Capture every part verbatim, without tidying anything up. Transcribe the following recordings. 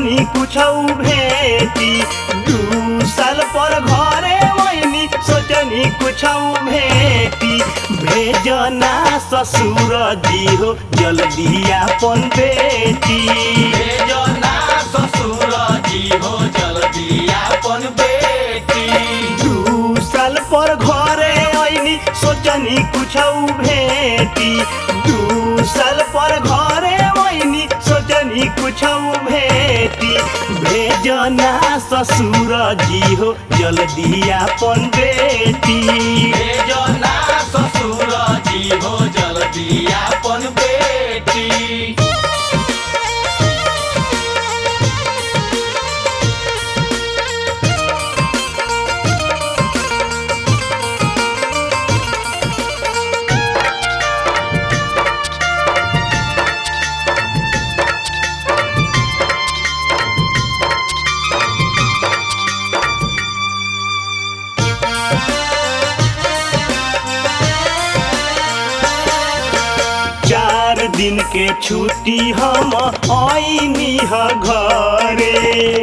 सोचनी कुछ भेटी दू साल पर घरे वही सोचनी कुछ भेटी भेजना ससुर जी हो जल्दी अपन बेटी भेजना ससुर जी हो जल्दी अपन बेटी दू साल पर घरे आईनी सोचनी कुछ भेटी दू साल पर घरे आईनी सोचनी कुछ भेटी भेजना ससुर जी हो जल्दी अपन बेटी भेजना ससुर जी हो जल्दी अपन बेटी चार दिन के छुट्टी हम आईनी ह घरे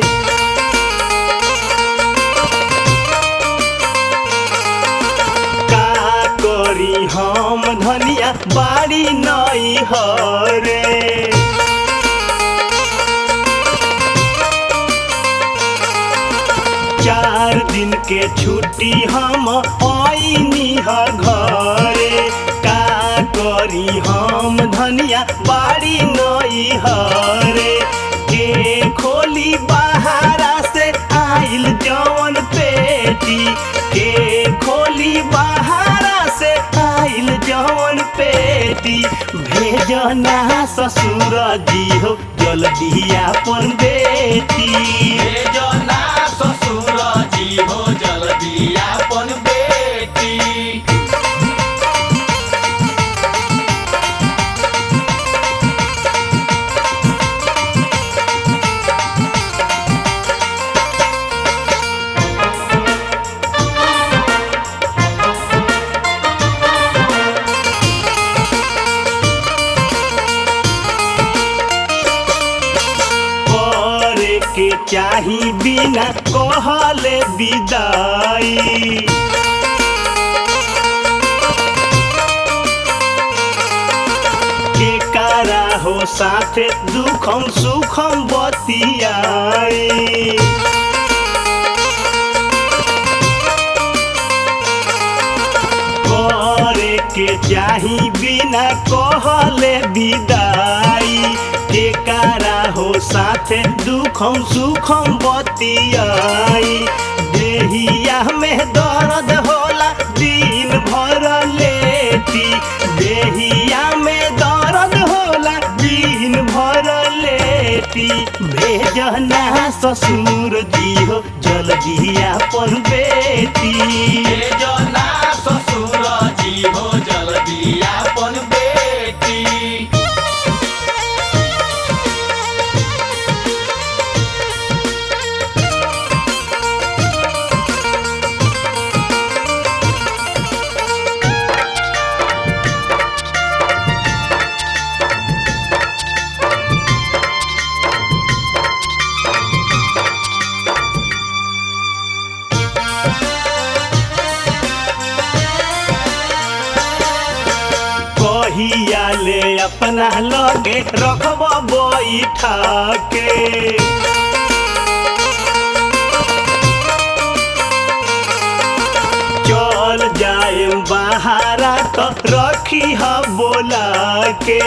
का करी हम धनिया बाड़ी नई हरे चार दिन के छुट्टी हम आईनी ह घरे का करी हम धनिया बाड़ी नई हरे के खोली बहारा से आइल जवन पेटी के खोली बहारा से आइल जवन पेटी भेजना ससुर जी हो जल्दी अपन बेटी भेजना ससुर जी हो जल्दी अपन बेटी करे के चाही बिना कहले विदाई के कारा हो साथे दुखम सुखम बतियाई करे के चाही बिना कहले विदाई के कारा हो साथे दुखम सुखम बतियाई देहिया में दर्द होला दिन भर लेटी देहिया में दर्द होला दिन भर लेटी भेजना ससुर जी हो जल्दी अपन बेटी भेजना ससुर जी हो जल्दी अपन बेटी कहिया ले अपना लगे रखब बैठा के चल जाए बहारा तो रखी ह बोला के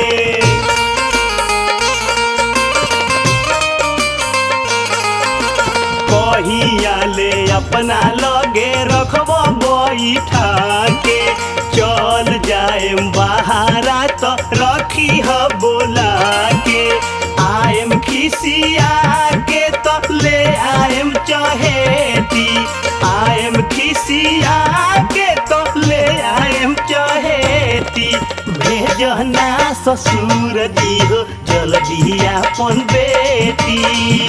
कहिया ले अपना लगे रखब बैठा के चल जाए बहारा तो रखी ह बोला के आएम खिसिया के तो ले आएम चहेती आएम खिसिया के तो ले आएम चहेती भेजना ससुर जी हो जल्दी अपन बेटी